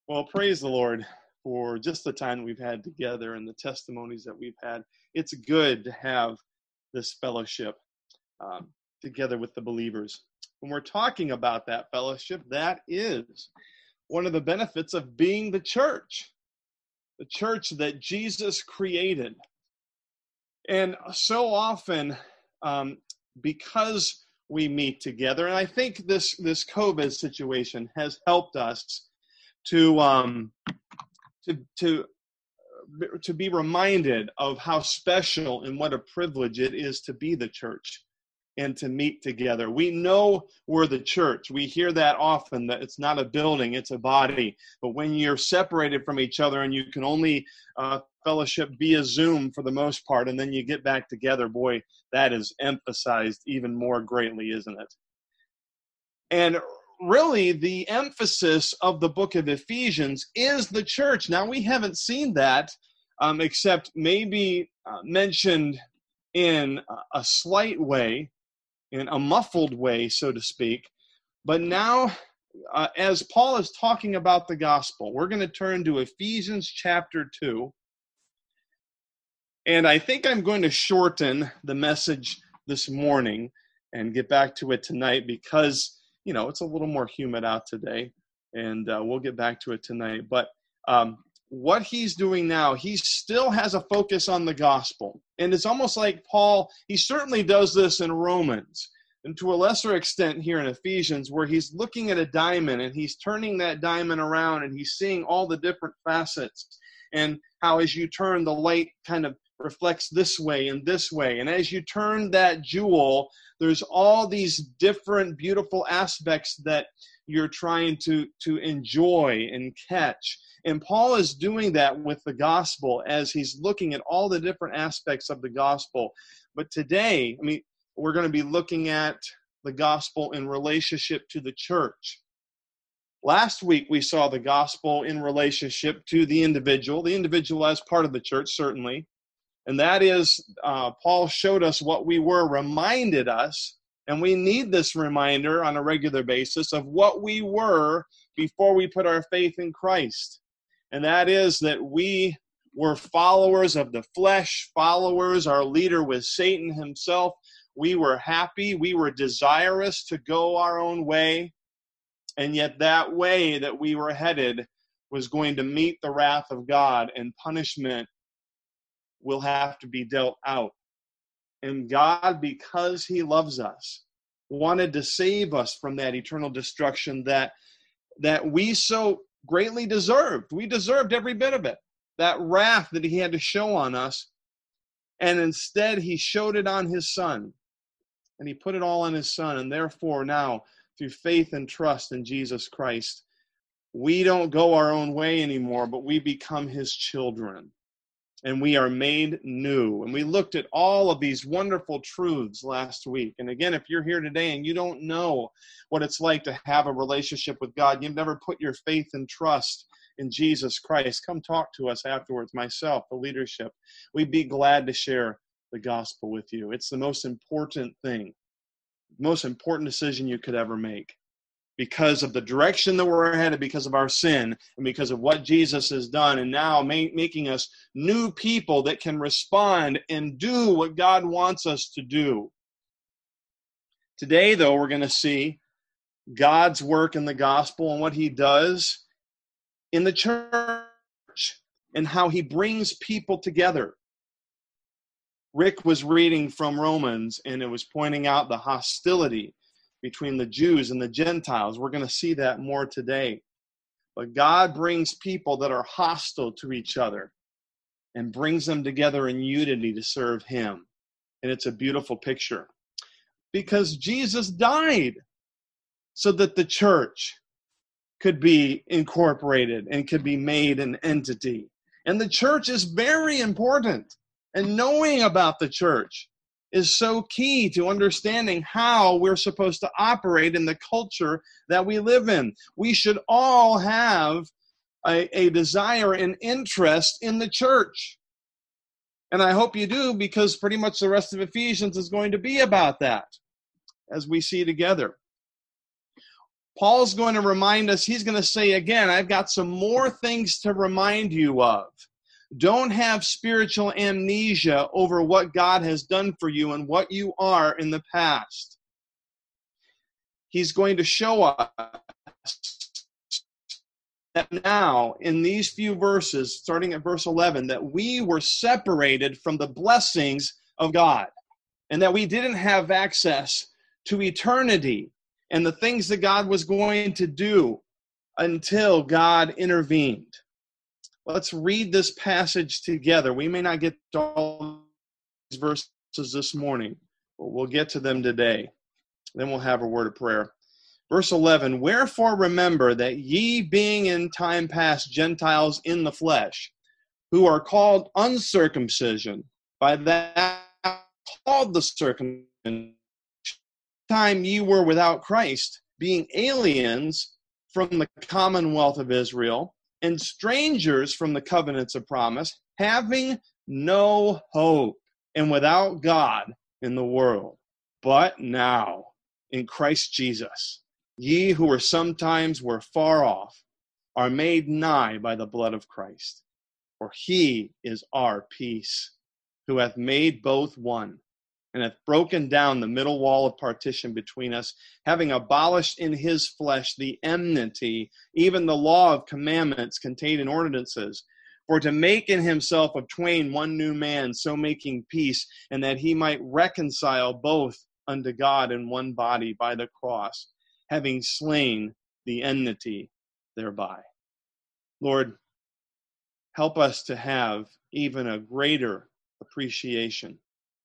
Well, praise the Lord for just the time that we've had together and the testimonies that we've had. It's good to have this fellowship um, together with the believers. When we're talking about that fellowship, that is one of the benefits of being the church that Jesus created. And so often, because we meet together, and I think this COVID situation has helped us to be reminded of how special and what a privilege it is to be the church and to meet together. We know we're the church. We hear that often, that it's not a building, it's a body. But when you're separated from each other and you can only fellowship via Zoom for the most part, and then you get back together, boy, that is emphasized even more greatly, isn't it? And really, the emphasis of the book of Ephesians is the church. Now, we haven't seen that except maybe mentioned in a slight way, in a muffled way, so to speak. But now, as Paul is talking about the gospel, we're going to turn to Ephesians chapter 2. And I think I'm going to shorten the message this morning and get back to it tonight because, you know, it's a little more humid out today, and we'll get back to it tonight. But what he's doing now, he still has a focus on the gospel. And it's almost like Paul, he certainly does this in Romans, and to a lesser extent here in Ephesians, where he's looking at a diamond and he's turning that diamond around and he's seeing all the different facets and how as you turn, the light kind of reflects this way and this way. And as you turn that jewel, there's all these different beautiful aspects that you're trying to enjoy and catch. And Paul is doing that with the gospel as he's looking at all the different aspects of the gospel. But today, we're going to be looking at the gospel in relationship to the church. Last week, we saw the gospel in relationship to the individual as part of the church, certainly. And that is, Paul showed us what we were, reminded us, and we need this reminder on a regular basis of what we were before we put our faith in Christ. And that is that we were followers of the flesh, followers. Our leader was Satan himself. We were happy. We were desirous to go our own way. And yet that way that we were headed was going to meet the wrath of God, and punishment will have to be dealt out. And God, because he loves us, wanted to save us from that eternal destruction that we so greatly deserved. We deserved every bit of it. That wrath that he had to show on us. And instead, he showed it on his Son. And he put it all on his Son. And therefore, now, through faith and trust in Jesus Christ, we don't go our own way anymore, but we become his children. And we are made new. And we looked at all of these wonderful truths last week. And again, if you're here today and you don't know what it's like to have a relationship with God, you've never put your faith and trust in Jesus Christ, come talk to us afterwards, myself, the leadership. We'd be glad to share the gospel with you. It's the most important thing, most important decision you could ever make. Because of the direction that we're headed, because of our sin, and because of what Jesus has done, and now making us new people that can respond and do what God wants us to do. Today, though, we're going to see God's work in the gospel and what he does in the church and how he brings people together. Rick was reading from Romans, and it was pointing out the hostility between the Jews and the Gentiles. We're going to see that more today. But God brings people that are hostile to each other and brings them together in unity to serve him. And it's a beautiful picture. Because Jesus died so that the church could be incorporated and could be made an entity. And the church is very important. And knowing about the church is so key to understanding how we're supposed to operate in the culture that we live in. We should all have a desire and interest in the church. And I hope you do, because pretty much the rest of Ephesians is going to be about that as we see together. Paul's going to remind us, he's going to say again, I've got some more things to remind you of. Don't have spiritual amnesia over what God has done for you and what you are in the past. He's going to show us that now, in these few verses, starting at verse 11, that we were separated from the blessings of God, and that we didn't have access to eternity and the things that God was going to do until God intervened. Let's read this passage together. We may not get to all these verses this morning, but we'll get to them today. Then we'll have a word of prayer. Verse 11, wherefore remember that ye being in time past Gentiles in the flesh, who are called uncircumcision, by that called the circumcision, time ye were without Christ, being aliens from the commonwealth of Israel, and strangers from the covenants of promise, having no hope, and without God in the world. But now, in Christ Jesus, ye who were sometimes were far off, are made nigh by the blood of Christ. For he is our peace, who hath made both one, and hath broken down the middle wall of partition between us, having abolished in his flesh the enmity, even the law of commandments contained in ordinances, for to make in himself of twain one new man, so making peace, and that he might reconcile both unto God in one body by the cross, having slain the enmity thereby. Lord, help us to have even a greater appreciation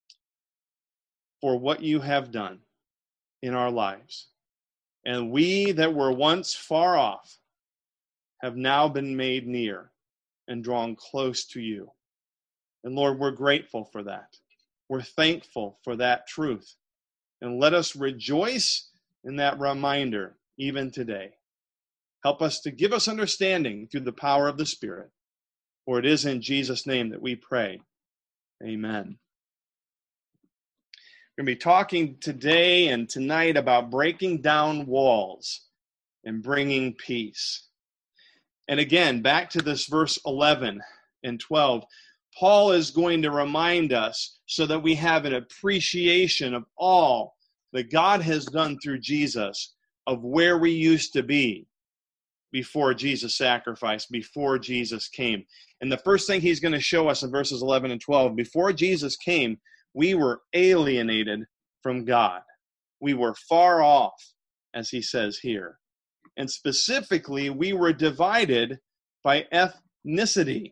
for what you have done in our lives. And we that were once far off have now been made near and drawn close to you. And Lord, we're grateful for that. We're thankful for that truth. And let us rejoice in that reminder even today. Help us to give us understanding through the power of the Spirit. For it is in Jesus' name that we pray. Amen. We're going to be talking today and tonight about breaking down walls and bringing peace. And again, back to this verse 11 and 12, Paul is going to remind us so that we have an appreciation of all that God has done through Jesus, of where we used to be before Jesus' sacrifice, before Jesus came. And the first thing he's going to show us in verses 11 and 12, before Jesus came, we were alienated from God. We were far off, as he says here. And specifically, we were divided by ethnicity.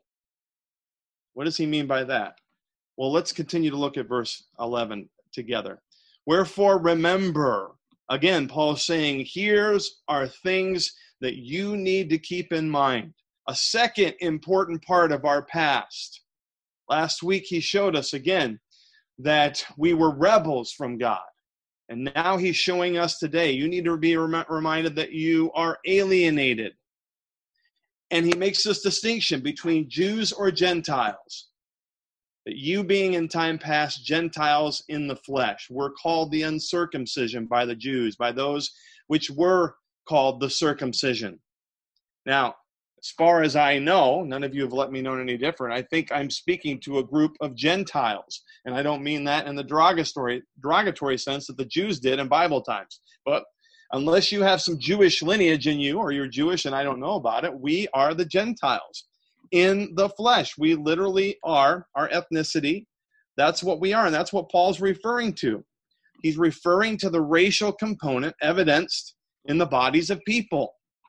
What does he mean by that? Well, let's continue to look at verse 11 together. Wherefore, remember. Again, Paul's saying, here's are things that you need to keep in mind. A second important part of our past. Last week, he showed us again that we were rebels from God. And now he's showing us today, you need to be reminded that you are alienated. And he makes this distinction between Jews or Gentiles. That you being in time past Gentiles in the flesh were called the uncircumcision by the Jews, by those which were called the circumcision. Now, as far as I know, none of you have let me know any different. I think I'm speaking to a group of Gentiles. And I don't mean that in the derogatory sense that the Jews did in Bible times. But unless you have some Jewish lineage in you, or you're Jewish and I don't know about it, we are the Gentiles in the flesh. We literally are our ethnicity. That's what we are. And that's what Paul's referring to. He's referring to the racial component evidenced in the bodies of people.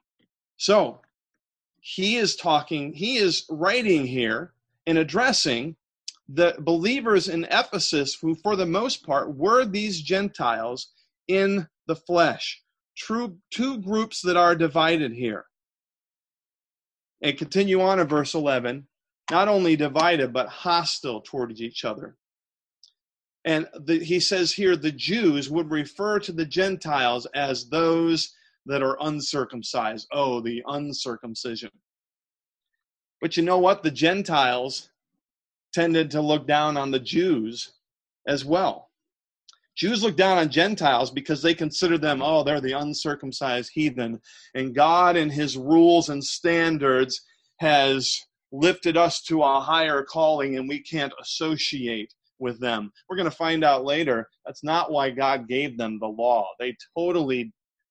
So he is writing here and addressing the believers in Ephesus who, for the most part, were these Gentiles in the flesh. Two groups that are divided here. And continue on in verse 11, not only divided, but hostile towards each other. And he says here, the Jews would refer to the Gentiles as those that are uncircumcised. Oh, the uncircumcision. But you know what? The Gentiles tended to look down on the Jews as well. Jews look down on Gentiles because they consider them, oh, they're the uncircumcised heathen. And God in his rules and standards has lifted us to a higher calling, and we can't associate with them. We're going to find out later that's not why God gave them the law. They totally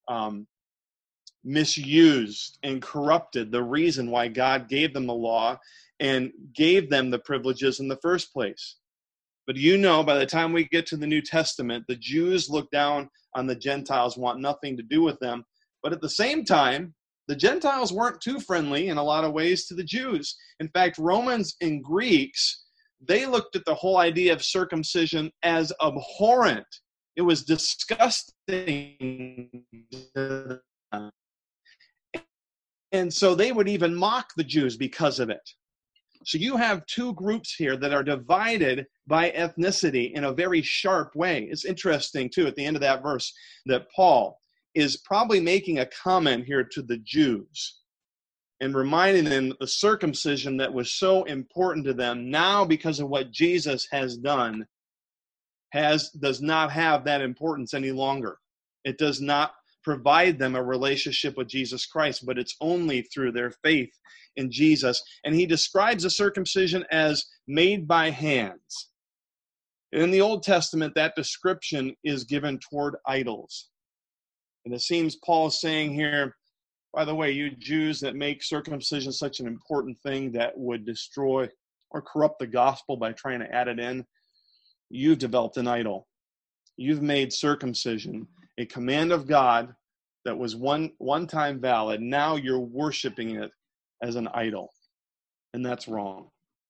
misused and corrupted the reason why God gave them the law and gave them the privileges in the first place. But you know, by the time we get to the New Testament, the Jews look down on the Gentiles, want nothing to do with them. But at the same time, the Gentiles weren't too friendly in a lot of ways to the Jews. In fact, Romans and Greeks, they looked at the whole idea of circumcision as abhorrent. It was disgusting to them. And so they would even mock the Jews because of it. So you have two groups here that are divided by ethnicity in a very sharp way. It's interesting, too, at the end of that verse, that Paul is probably making a comment here to the Jews and reminding them the circumcision that was so important to them now because of what Jesus has done does not have that importance any longer. It does not provide them a relationship with Jesus Christ, but it's only through their faith in Jesus. And he describes the circumcision as made by hands. In the Old Testament, that description is given toward idols. And it seems Paul's saying here, by the way, you Jews that make circumcision such an important thing that would destroy or corrupt the gospel by trying to add it in, you've developed an idol. You've made circumcision a command of God that was one time valid. Now you're worshiping it as an idol. And that's wrong.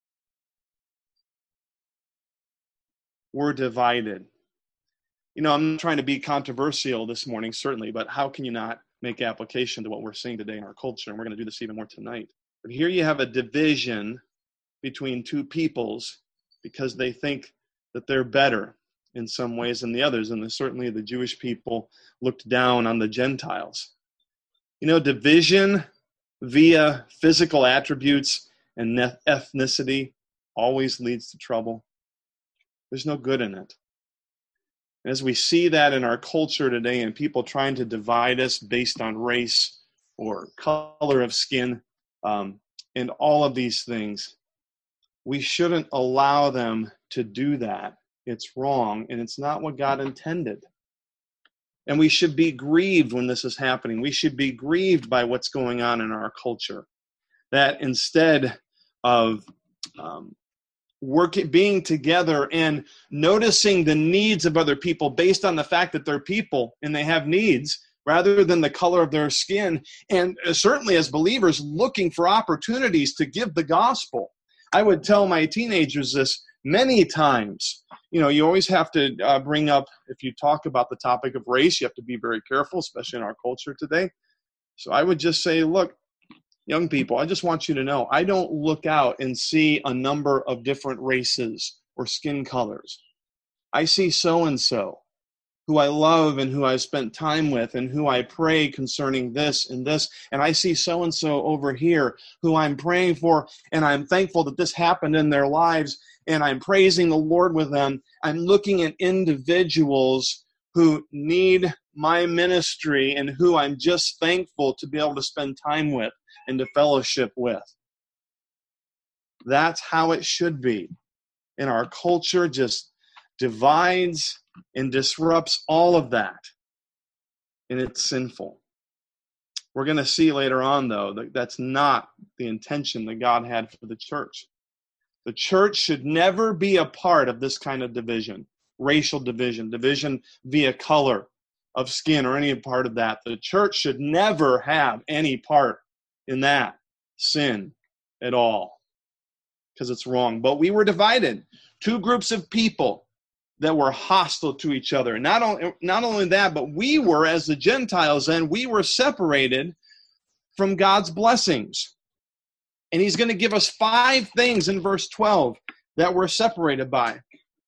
We're divided. You know, I'm not trying to be controversial this morning, certainly, but how can you not make application to what we're seeing today in our culture? And we're going to do this even more tonight. But here you have a division between two peoples because they think that they're better in some ways than the others. And certainly the Jewish people looked down on the Gentiles. You know, division via physical attributes and ethnicity always leads to trouble. There's no good in it. And as we see that in our culture today and people trying to divide us based on race or color of skin and all of these things, we shouldn't allow them to do that. It's wrong, and it's not what God intended. And we should be grieved when this is happening. We should be grieved by what's going on in our culture. That instead of being together and noticing the needs of other people based on the fact that they're people and they have needs, rather than the color of their skin, and certainly as believers looking for opportunities to give the gospel. I would tell my teenagers this many times. You know, you always have to bring up, if you talk about the topic of race, you have to be very careful, especially in our culture today. So I would just say, look, young people, I just want you to know, I don't look out and see a number of different races or skin colors. I see so-and-so who I love and who I've spent time with and who I pray concerning this and this. And I see so-and-so over here who I'm praying for, and I'm thankful that this happened in their lives, and I'm praising the Lord with them. I'm looking at individuals who need my ministry and who I'm just thankful to be able to spend time with and to fellowship with. That's how it should be. And our culture just divides and disrupts all of that. And it's sinful. We're going to see later on, though, that that's not the intention that God had for the church. The church should never be a part of this kind of division, racial division, division via color of skin or any part of that. The church should never have any part in that sin at all because it's wrong. But we were divided. Two groups of people that were hostile to each other. Not only that, but we were, as the Gentiles then, we were separated from God's blessings. And he's going to give us 5 things in verse 12 that we're separated by.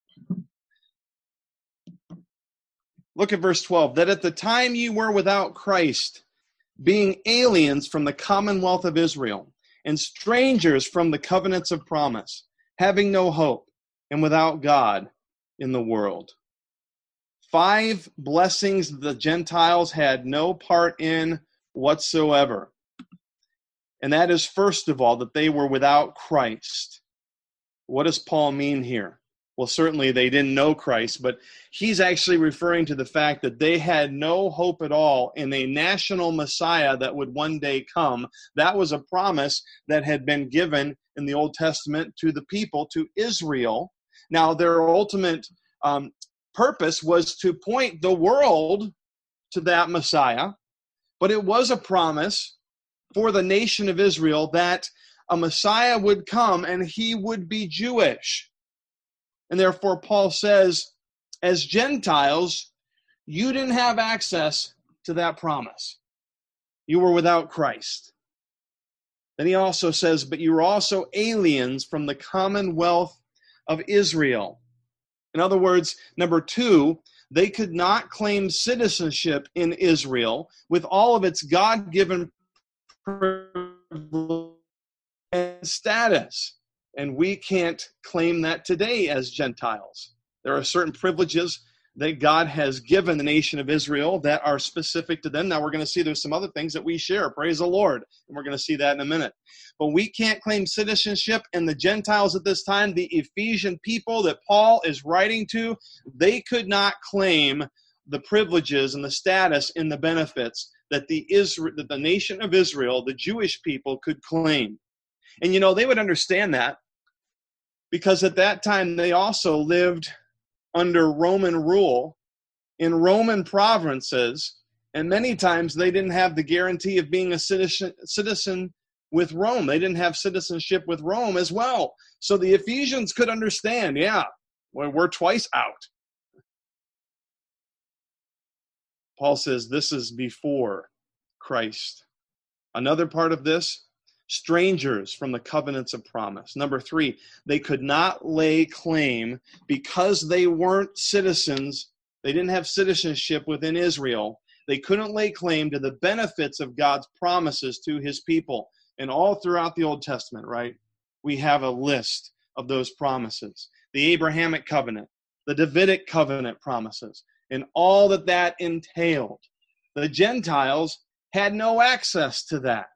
Look at verse 12. That at the time you were without Christ, being aliens from the commonwealth of Israel, and strangers from the covenants of promise, having no hope, and without God in the world. 5 blessings the Gentiles had no part in whatsoever. And that is, first of all, that they were without Christ. What does Paul mean here? Well, certainly they didn't know Christ, but he's actually referring to the fact that they had no hope at all in a national Messiah that would one day come. That was a promise that had been given in the Old Testament to the people, to Israel. Now, their ultimate purpose was to point the world to that Messiah, but it was a promise for the nation of Israel that a Messiah would come and he would be Jewish. And therefore, Paul says, as Gentiles, you didn't have access to that promise. You were without Christ. Then he also says, but you were also aliens from the commonwealth of Israel. In other words, number 2, they could not claim citizenship in Israel with all of its God-given privilege and status. And we can't claim that today as Gentiles. There are certain privileges that God has given the nation of Israel that are specific to them. Now we're going to see there's some other things that we share. Praise the Lord. And we're going to see that in a minute. But we can't claim citizenship. And the Gentiles at this time, the Ephesian people that Paul is writing to, they could not claim the privileges and the status and the benefits that the nation of Israel, the Jewish people, could claim. And you know, they would understand that, because at that time they also lived under Roman rule in Roman provinces, and many times they didn't have the guarantee of being a citizen with Rome. They didn't have citizenship with Rome as well. So the Ephesians could understand, we're twice out. Paul says this is before Christ. Another part of this, strangers from the covenants of promise. Number 3, they could not lay claim because they weren't citizens. They didn't have citizenship within Israel. They couldn't lay claim to the benefits of God's promises to his people. And all throughout the Old Testament, right, we have a list of those promises. The Abrahamic covenant, the Davidic covenant promises, and all that entailed. The Gentiles had no access to that.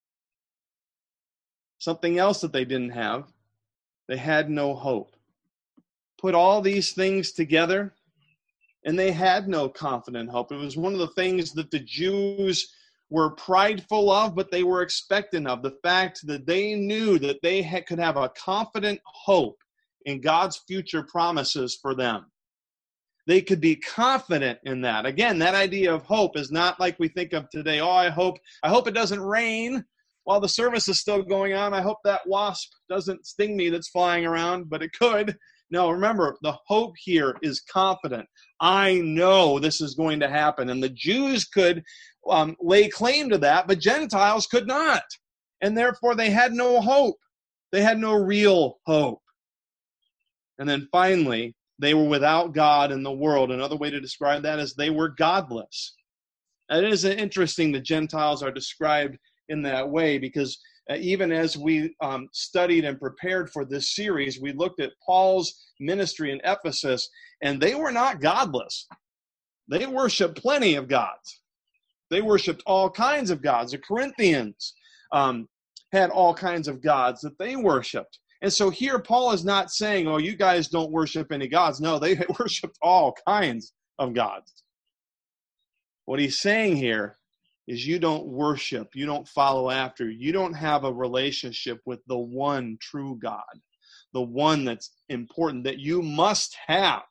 Something else that they didn't have, they had no hope. Put all these things together, and they had no confident hope. It was one of the things that the Jews were prideful of, but they were expectant of, the fact that they knew that they could have a confident hope in God's future promises for them. They could be confident in that. Again, that idea of hope is not like we think of today. Oh, I hope it doesn't rain while the service is still going on. I hope that wasp doesn't sting me that's flying around, but it could. No, remember, the hope here is confident. I know this is going to happen. And the Jews could lay claim to that, but Gentiles could not. And therefore, they had no hope. They had no real hope. And then finally, they were without God in the world. Another way to describe that is they were godless. And it is interesting that Gentiles are described in that way, because even as we studied and prepared for this series, we looked at Paul's ministry in Ephesus, and they were not godless. They worshiped plenty of gods. They worshiped all kinds of gods. The Corinthians had all kinds of gods that they worshiped. And so here Paul is not saying, oh, you guys don't worship any gods. No, they worshiped all kinds of gods. What he's saying here is you don't worship, you don't follow after, you don't have a relationship with the one true God, the one that's important, that you must have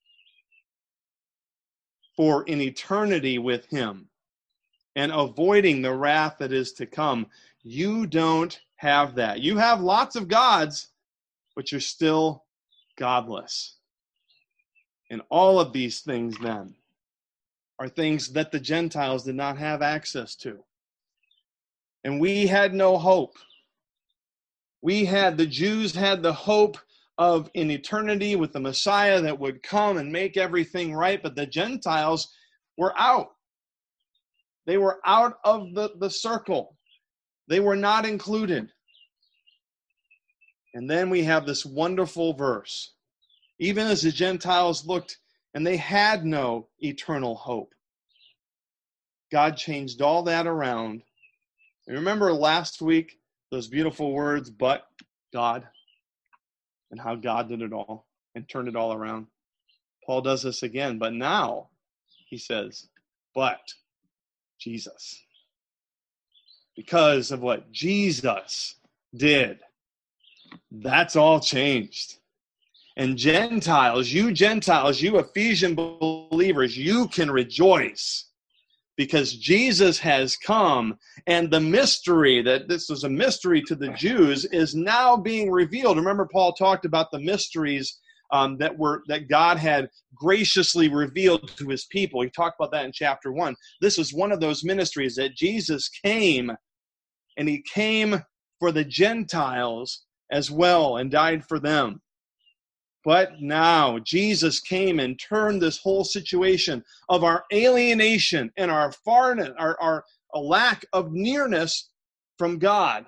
for an eternity with him and avoiding the wrath that is to come. You don't have that. You have lots of gods, but you're still godless. And all of these things then are things that the Gentiles did not have access to. And we had no hope. The Jews had the hope of an eternity with the Messiah that would come and make everything right, but the Gentiles were out. They were out of the circle. They were not included. And then we have this wonderful verse. Even as the Gentiles looked and they had no eternal hope. God changed all that around. And remember last week, those beautiful words, but God, and how God did it all and turned it all around. Paul does this again, but now he says, but Jesus. Because of what Jesus did, that's all changed. And Gentiles, you Ephesian believers, you can rejoice because Jesus has come, and the mystery that this was a mystery to the Jews is now being revealed. Remember, Paul talked about the mysteries that God had graciously revealed to his people. He talked about that in chapter 1. This is one of those ministries that Jesus came, and he came for the Gentiles as well and died for them. But now Jesus came and turned this whole situation of our alienation and our farness, our lack of nearness from God.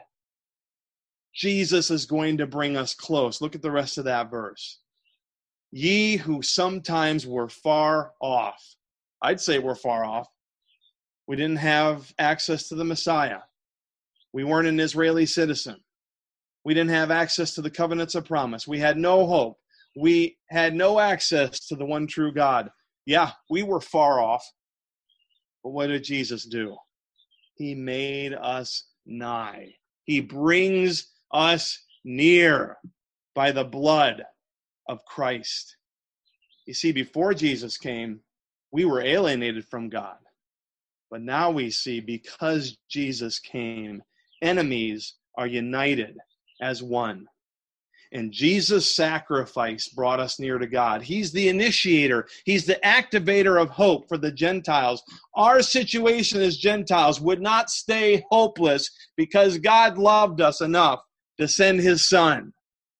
Jesus is going to bring us close. Look at the rest of that verse. Ye who sometimes were far off. I'd say we're far off. We didn't have access to the Messiah. We weren't an Israeli citizen. We didn't have access to the covenants of promise. We had no hope. We had no access to the one true God. Yeah, we were far off. But what did Jesus do? He made us nigh. He brings us near by the blood of Christ. You see, before Jesus came, we were alienated from God. But now we see, because Jesus came, enemies are united as one. And Jesus' sacrifice brought us near to God. He's the initiator. He's the activator of hope for the Gentiles. Our situation as Gentiles would not stay hopeless because God loved us enough to send his Son.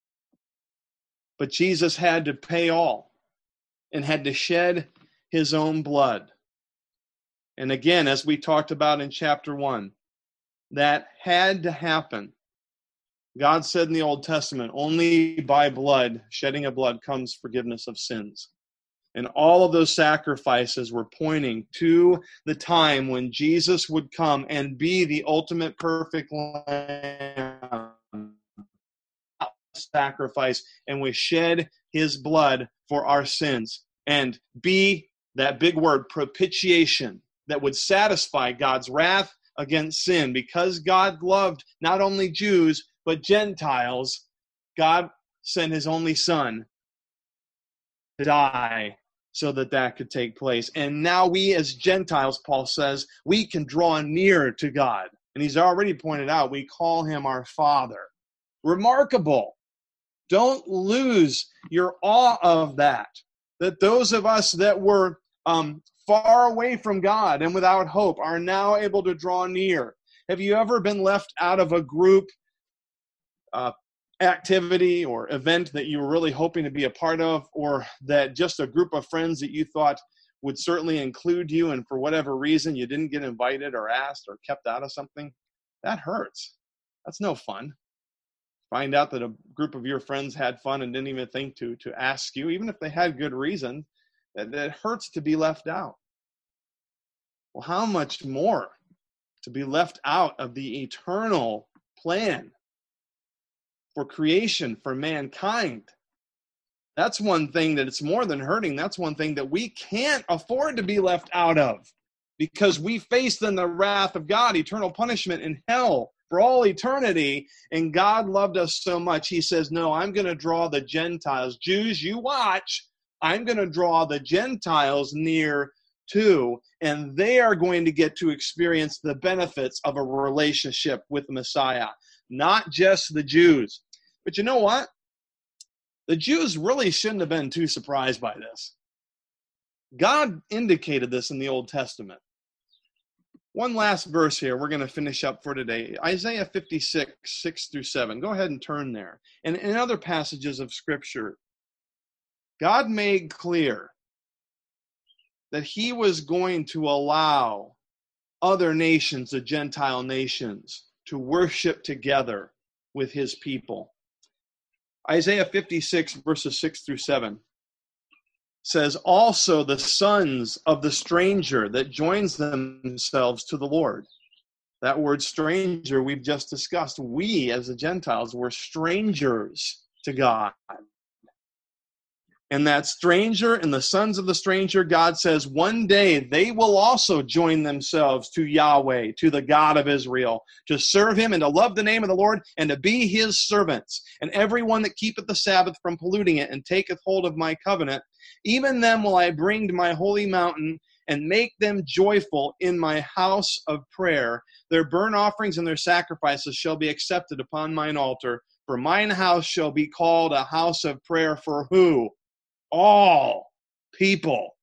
But Jesus had to pay all and had to shed his own blood. And again, as we talked about in chapter 1, that had to happen. God said in the Old Testament, only by blood, shedding of blood, comes forgiveness of sins. And all of those sacrifices were pointing to the time when Jesus would come and be the ultimate perfect lamb sacrifice and would shed his blood for our sins and be that big word, propitiation, that would satisfy God's wrath against sin. Because God loved not only Jews, but Gentiles, God sent his only Son to die so that that could take place. And now we as Gentiles, Paul says, we can draw near to God. And he's already pointed out, we call him our Father. Remarkable. Don't lose your awe of that. That those of us that were far away from God and without hope are now able to draw near. Have you ever been left out of a group activity or event that you were really hoping to be a part of, or that just a group of friends that you thought would certainly include you, and for whatever reason you didn't get invited or asked or kept out of something? That hurts. That's no fun. Find out that a group of your friends had fun and didn't even think to ask you, even if they had good reason. That hurts to be left out. Well, how much more to be left out of the eternal plan for creation, for mankind? That's one thing that it's more than hurting. That's one thing that we can't afford to be left out of, because we face then the wrath of God, eternal punishment in hell for all eternity. And God loved us so much, he says, no, I'm going to draw the Gentiles. Jews, you watch. I'm going to draw the Gentiles near too, and they are going to get to experience the benefits of a relationship with the Messiah. Not just the Jews. But you know what? The Jews really shouldn't have been too surprised by this. God indicated this in the Old Testament. One last verse here. We're going to finish up for today. Isaiah 56, 6 through 7. Go ahead and turn there. And in other passages of Scripture, God made clear that he was going to allow other nations, the Gentile nations, to worship together with his people. Isaiah 56, verses 6 through 7. says, also the sons of the stranger that joins themselves to the Lord. That word stranger we've just discussed. We as the Gentiles were strangers to God. And that stranger and the sons of the stranger, God says, one day they will also join themselves to Yahweh, to the God of Israel, to serve him and to love the name of the Lord and to be his servants. And everyone that keepeth the Sabbath from polluting it and taketh hold of my covenant, even them will I bring to my holy mountain and make them joyful in my house of prayer. Their burnt offerings and their sacrifices shall be accepted upon mine altar. For mine house shall be called a house of prayer for who? All people.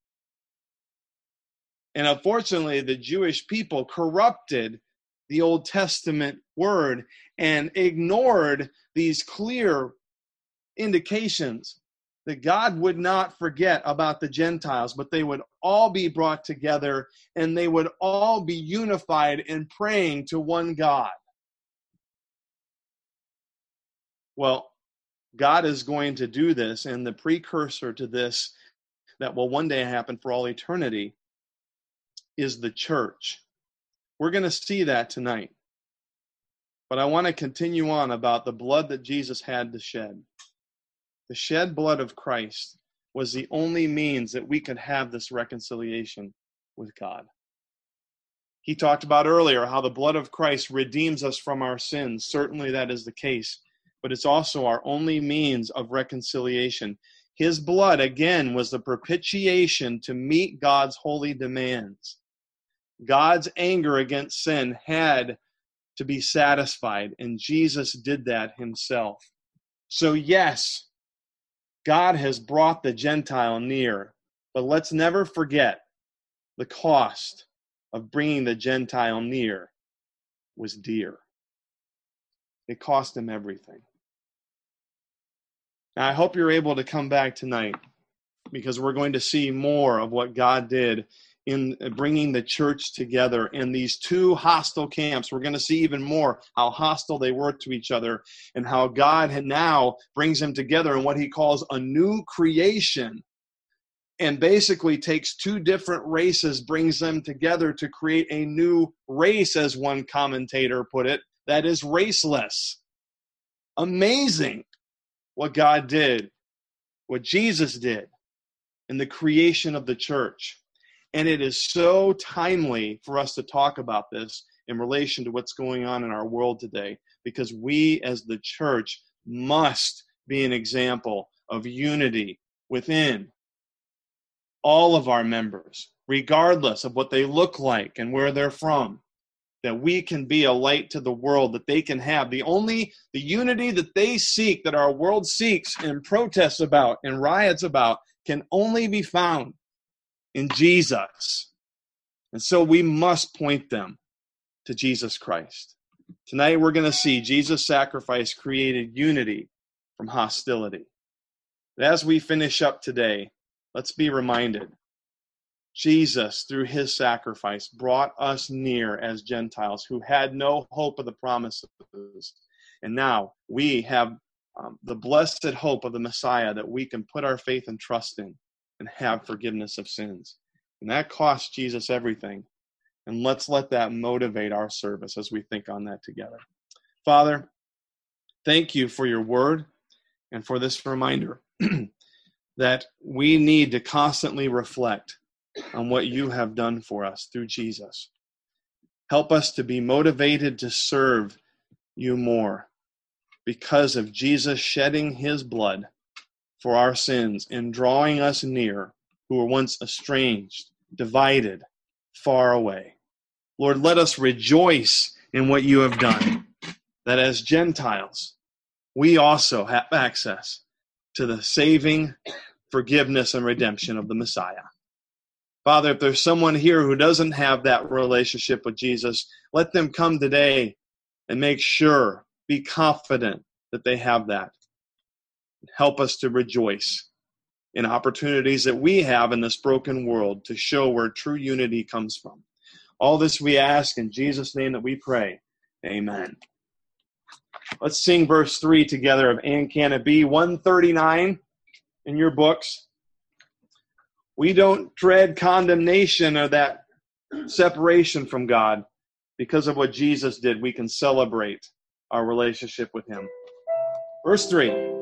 And unfortunately, the Jewish people corrupted the Old Testament word and ignored these clear indications that God would not forget about the Gentiles, but they would all be brought together and they would all be unified in praying to one God. Well, God is going to do this, and the precursor to this that will one day happen for all eternity is the church. We're going to see that tonight. But I want to continue on about the blood that Jesus had to shed. The shed blood of Christ was the only means that we could have this reconciliation with God. He talked about earlier how the blood of Christ redeems us from our sins. Certainly that is the case. But it's also our only means of reconciliation. His blood, again, was the propitiation to meet God's holy demands. God's anger against sin had to be satisfied, and Jesus did that himself. So yes, God has brought the Gentile near, but let's never forget the cost of bringing the Gentile near was dear. It cost him everything. Now, I hope you're able to come back tonight because we're going to see more of what God did in bringing the church together in these two hostile camps. We're going to see even more how hostile they were to each other and how God now brings them together in what he calls a new creation, and basically takes two different races, brings them together to create a new race, as one commentator put it, that is raceless. Amazing what God did, what Jesus did in the creation of the church. And it is so timely for us to talk about this in relation to what's going on in our world today, because we as the church must be an example of unity within all of our members, regardless of what they look like and where they're from, that we can be a light to the world, that they can have the unity that they seek, that our world seeks and protests about and riots about, can only be found in Jesus. And so we must point them to Jesus Christ. Tonight we're going to see Jesus' sacrifice created unity from hostility. And as we finish up today, let's be reminded, Jesus, through his sacrifice, brought us near as Gentiles who had no hope of the promises. And now we have the blessed hope of the Messiah that we can put our faith and trust in and have forgiveness of sins. And that cost Jesus everything. And let's let that motivate our service as we think on that together. Father, thank you for your word and for this reminder that we need to constantly reflect on what you have done for us through Jesus. Help us to be motivated to serve you more because of Jesus shedding his blood for our sins and drawing us near who were once estranged, divided, far away. Lord, let us rejoice in what you have done, that as Gentiles, we also have access to the saving forgiveness and redemption of the Messiah. Father, if there's someone here who doesn't have that relationship with Jesus, let them come today and make sure, be confident that they have that. Help us to rejoice in opportunities that we have in this broken world to show where true unity comes from. All this we ask in Jesus' name that we pray. Amen. Let's sing verse 3 together of And Can It Be, 139 in your books. We don't dread condemnation or that separation from God. Because of what Jesus did, we can celebrate our relationship with him. Verse 3.